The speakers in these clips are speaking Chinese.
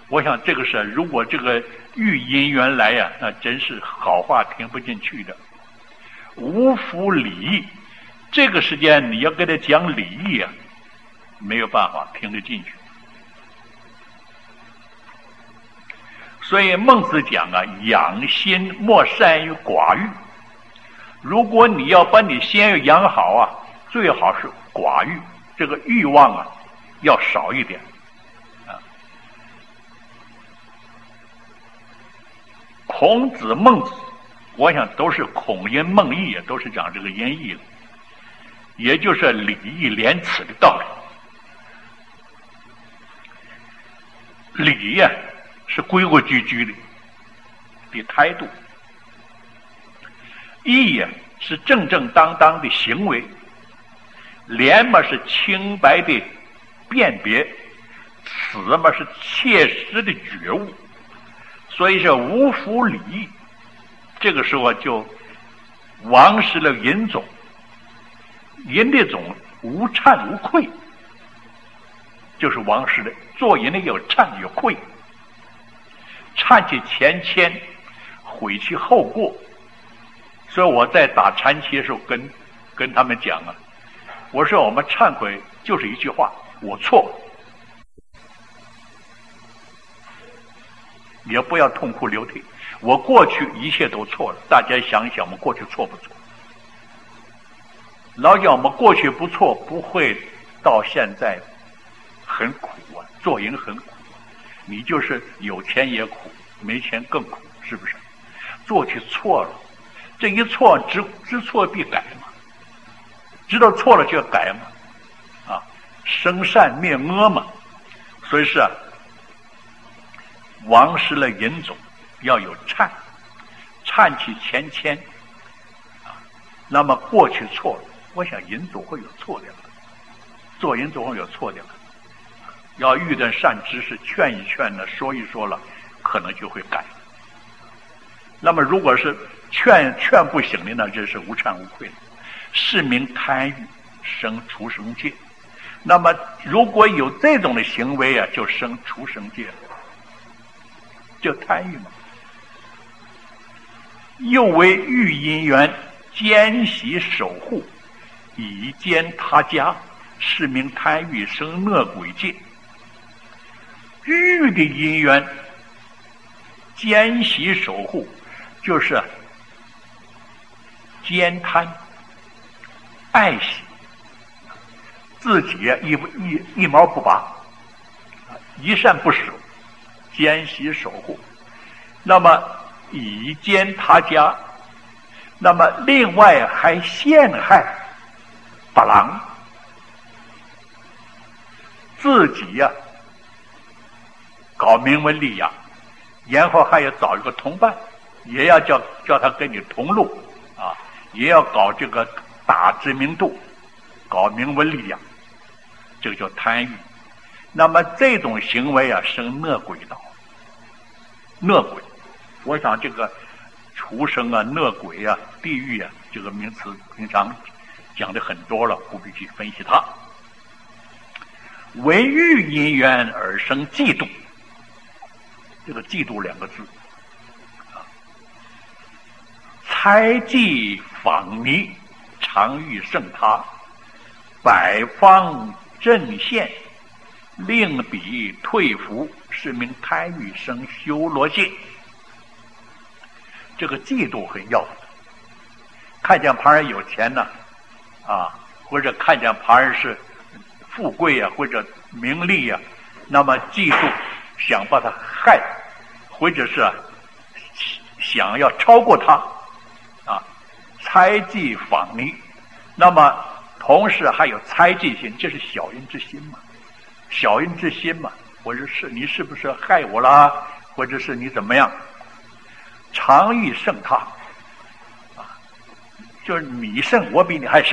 我想这个是，如果这个遇因缘来呀，那真是好话听不进去的。无福礼义，这个时间你要跟他讲礼义啊，没有办法听得进去。所以孟子讲啊，养心莫善于寡欲。如果你要把你心养好啊，最好是寡欲，这个欲望啊要少一点啊。孔子、孟子，我想都是孔殷孟义啊，都是讲这个音义的，也就是礼义廉耻的道理。礼呀，是规规矩矩的态度，义呀是正正当当的行为，廉嘛是清白的辨别，耻嘛是切实的觉悟。所以是无福礼义，这个时候就亡失了淫种，淫的种无忏无愧，就是亡失的。做淫的有忏有愧，忏其前愆，悔其后过。所以我在打禅期的时候跟他们讲啊，我说我们忏悔就是一句话，我错了，也不要痛哭流涕。我过去一切都错了，大家想一想，我们过去错不错？老讲我们过去不错，不会到现在很苦啊，做人很苦。你就是有钱也苦，没钱更苦，是不是？做去错了，这一错知错必改嘛，知道错了就要改嘛，啊，生善灭恶嘛。所以是啊，亡失了淫种，要有忏，忏其前愆啊。那么过去错了，我想人总会有错的了，做人总会有错的了。要遇到善知识劝一劝呢，说一说了，可能就会改。那么如果是劝不行的呢，这是无忏无愧的，是名贪欲，生畜生界。那么如果有这种的行为啊，就生畜生界了，就贪欲嘛。又为欲因缘，奸习守护，以奸他家，是名贪欲，生恶鬼界。欲的因缘，奸习守护，就是奸贪爱惜，自己一毛不拔，一善不守，奸习守护。那么以奸他家，那么另外还陷害把郎，自己呀搞名闻利养，然后还要找一个同伴，也要叫他跟你同路啊，也要搞这个打知名度，搞名闻利养，这个叫贪欲。那么这种行为啊，生恶鬼道。恶鬼，我想这个畜生啊、恶鬼啊、地狱啊，这个名词平常讲的很多了，不必去分析它。为欲因缘而生嫉妒，这个嫉妒两个字啊，猜忌仿迷，常欲胜他，百方阵线，令彼退服，是名贪欲，生修罗界。这个嫉妒很要的，看见旁人有钱呢，啊，或者看见旁人是富贵啊，或者名利啊，那么嫉妒，想把他害，或者是想要超过他，啊，猜忌仿迷。那么同时还有猜忌心，这是小人之心嘛，小人之心嘛，或者是你是不是害我啦，或者是你怎么样，常欲胜他，啊，就是你胜我比你还胜，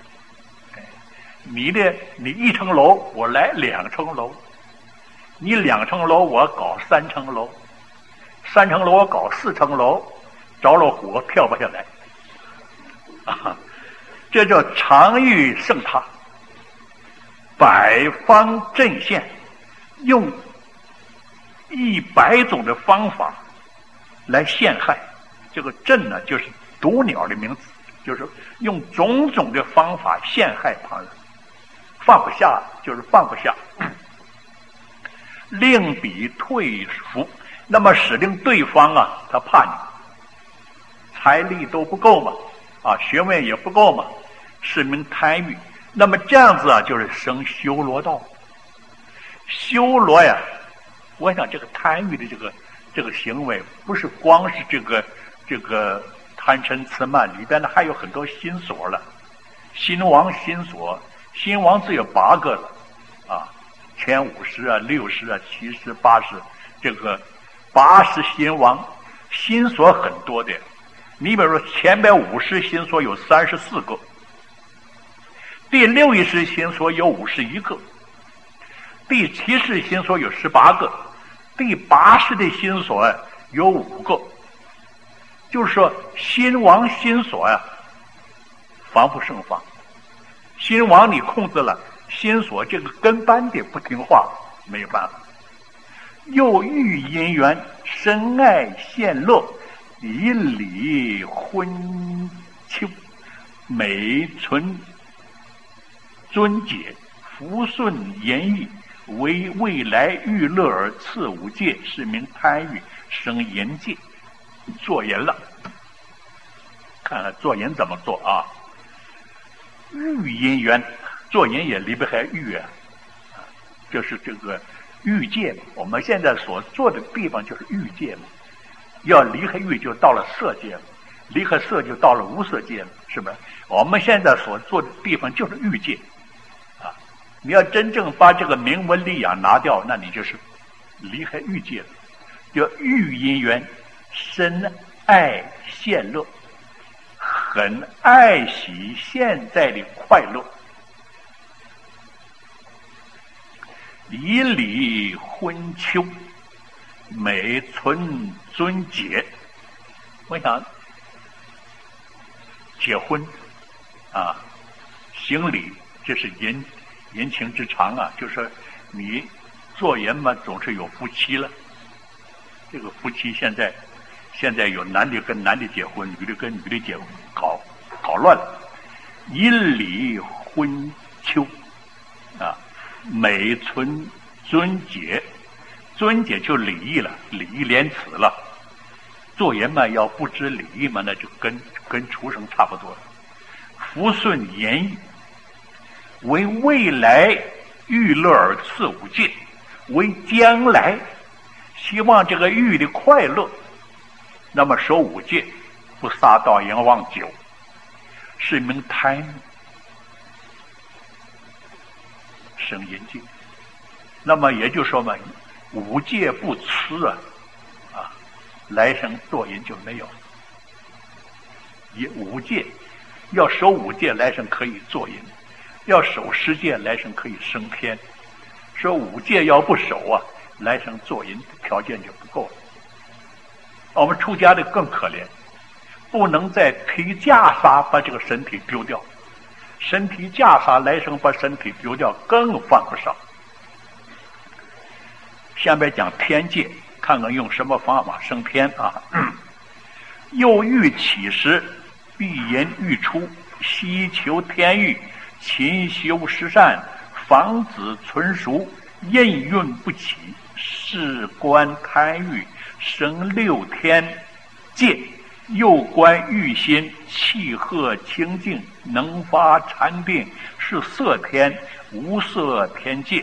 你一层楼我来2层楼，你2层楼我搞3层楼，3层楼我搞4层楼，着了火跳不下来，啊，这叫常欲胜他，百方阵线，用 100种的方法来陷害。这个朕呢，就是毒鸟的名字，就是用种种的方法陷害旁人，放不下，就是放不下。令彼退服，那么使令对方啊，他怕你，财力都不够嘛，学问也不够嘛，是名贪欲。那么这样子啊，就是生修罗道。修罗呀，我想这个贪欲的这个行为，不是光是这个贪嗔痴慢里边呢，还有很多心所了。心王心所，心王只有8个了前50啊、60啊、70、80，这个80心王，心所很多的。你比如说前边50心所有34个，第60心所有51个，第70心所有18个，第80的心所有5个。就是说心王心所防不胜防。心王你控制了，心所这个跟班的不听话，没有办法。又欲姻缘，深爱献乐，以礼婚秋，美存尊节，福顺言义，为未来欲乐而次五戒，是名贪欲，生淫戒。做人了，看看做人怎么做啊？欲姻缘，做人也离不开欲就是这个欲界嘛。我们现在所做的地方就是欲界嘛。要离开欲，就到了色界了；离开色，就到了无色界了，是吧？我们现在所做的地方就是欲界你要真正把这个名闻利养拿掉，那你就是离开欲界了。叫欲姻缘，深爱献乐，很爱惜现在的快乐，以礼婚秋，美存尊节。我想结婚行礼，这是人情之常就是你做人嘛，总是有夫妻了。这个夫妻现在有男的跟男的结婚，女的跟女的结婚，搞乱了。以礼婚秋美存尊节，尊节就礼义了，礼义廉耻了。做人嘛，要不知礼义嘛，那就跟畜生差不多了。福顺言义，为未来欲乐而次五戒，为将来希望这个欲的快乐，那么守五戒，不杀盗淫妄酒，是名贪欲，生淫戒。那么也就是说嘛，五戒不吃来生做人就没有。五戒要守五戒，来生可以做人；要守10戒，来生可以升天。说五戒要不守来生做人条件就不够了。我们出家的更可怜，不能再披袈裟把这个身体丢掉，身披袈裟来生把身体丢掉更犯不上。下面讲天戒，看看用什么方法升天又欲起时，必言欲出，希求天欲，勤修十善，防止存熟，印运不起，事关贪欲，生6天戒。又观欲心，气和清净，能发禅定，是色天，无色天戒。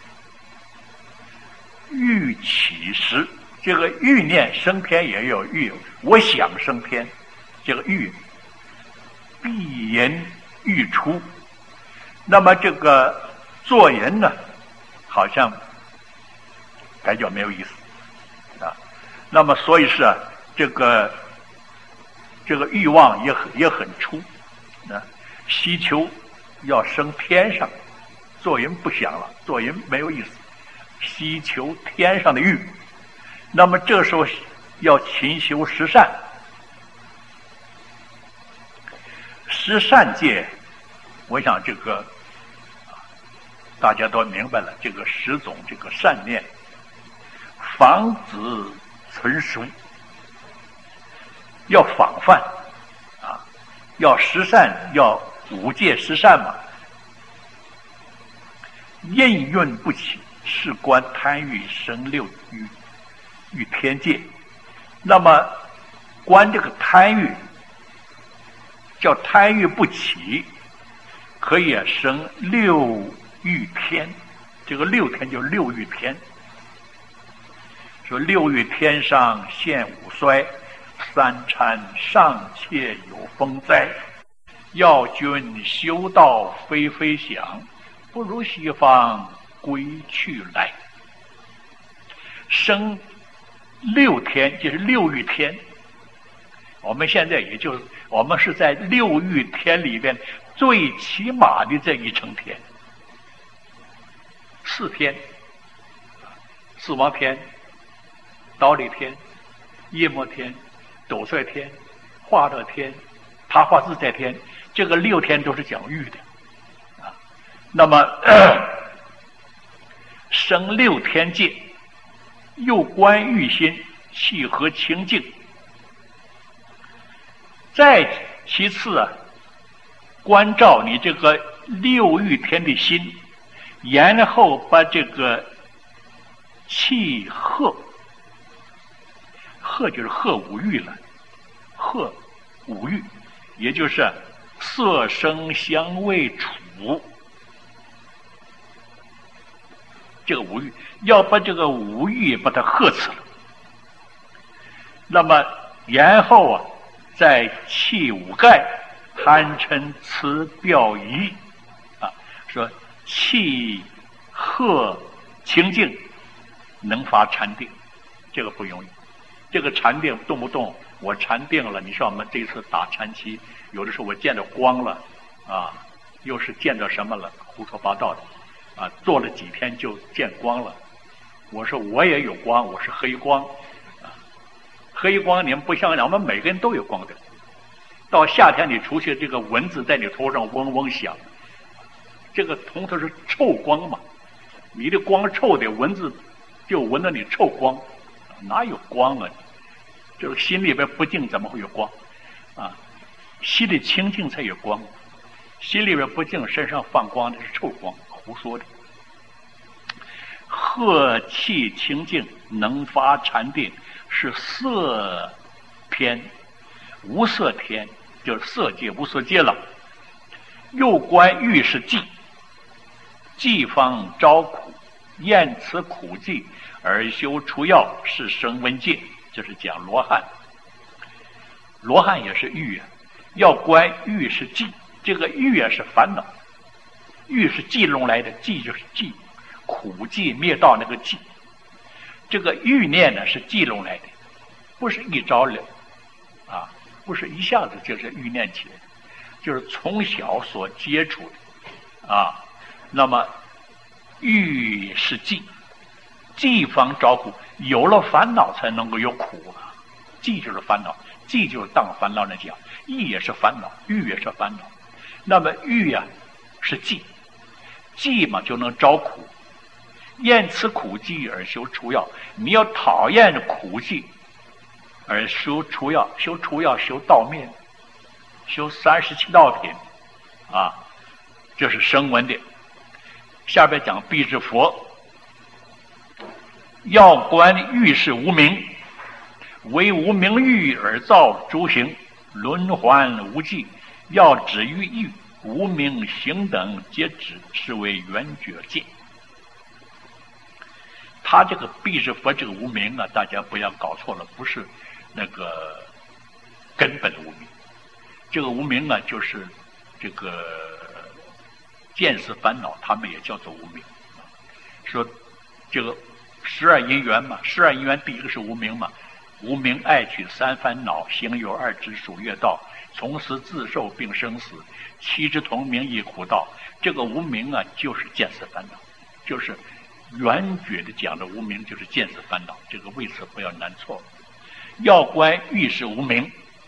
欲起时，这个欲念升天也有欲，我想升天，这个欲必言欲出。那么这个做人呢，好像感觉没有意思那么所以是这个欲望也很粗希求要升天上，做人不想了，做人没有意思，希求天上的欲。那么这时候要勤修十善。十善戒，我想这个大家都明白了，这个10种这个善念， 防止存俗，要防范啊，要十善，要五戒十善嘛。印运不起，是观贪欲生六欲天界。那么观这个贪欲，叫贪欲不起，可以生六欲天。这个六天就六欲天。说六欲天上现五衰，三禅尚且有风灾。要君修道非非想，不如西方归去来。生六天就是六欲天，我们现在我们是在六欲天里边最起码的这一层天。四天，四王天、忉利天、夜摩天、斗率天、化乐天、他化自在天，这个六天都是讲欲的啊。那么生六天界，又观欲心，契合清净。再其次啊，关照你这个六欲天的心，然后把这个契合，合就是合五欲了，合五欲，也就是色声香味触，这个五欲要把这个五欲把它呵斥了。那么然后啊，再契五盖，贪嗔痴表疑啊，说契合清净，能发禅定，这个不容易。这个禅定动不动我禅定了，你说我们这次打禅期，有的时候我见到光了啊，又是见到什么了，胡说八道的啊，做了几天就见光了。我说我也有光，我是黑光啊，黑光你们不相信，我们每个人都有光的。到夏天你出去，这个蚊子在你头上嗡嗡响，这个通常是臭光嘛，你的光臭的，蚊子就闻到你臭光，哪有光啊？就是心里边不净，怎么会有光啊？心里清净才有光，心里边不净，身上放光的是臭光，胡说的。和气清净，能发禅定，是色天，无色天就是色界无色界了。又观欲是寂，寂方招苦，厌此苦寂而修除药，是声闻界。这是讲罗汉，罗汉也是欲啊。要观欲是寂，这个欲啊是烦恼，欲是寂弄来的，寂就是寂，苦寂灭道那个寂。这个欲念呢是寂弄来的，不是一朝了啊，不是一下子就是欲念起来的，就是从小所接触的啊。那么欲是寂，寂方招苦，有了烦恼才能够有苦啊。寂就是烦恼，寂就是当烦恼来讲，意也是烦恼，欲也是烦恼。那么欲啊是寂，寂嘛就能招苦，厌此苦寂而修除药。你要讨厌苦寂而修除药，修除药修道面，修37道品啊，这是声闻的。下边讲辟支佛，要观欲是无明，为无明欲而造诸行，轮环无际，要止于欲，无明行等皆止，是为圆觉界。他这个辟支佛这个无明啊，大家不要搞错了，不是那个根本的无明。这个无明啊，就是这个见识烦恼，他们也叫做无明。说这个12因缘嘛，12因缘第一个是无明嘛，无明爱取三烦恼，行有二支属业道，从此自受并生死，七支同名亦苦道。这个无明啊，就是见识烦恼，就是圆觉的讲的无明，就是见识烦恼，这个位词不要难错。要观欲是无明，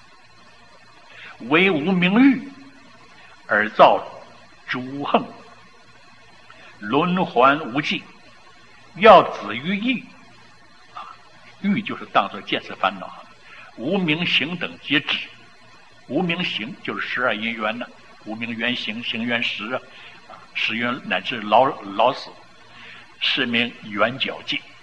为无明欲而造诸横，轮环无际，要止于欲啊， 欲就是当作见思烦恼，无明行等皆知。无明行就是十二因缘呢，无明缘行，行缘识啊，识缘乃至老死，是名缘觉界。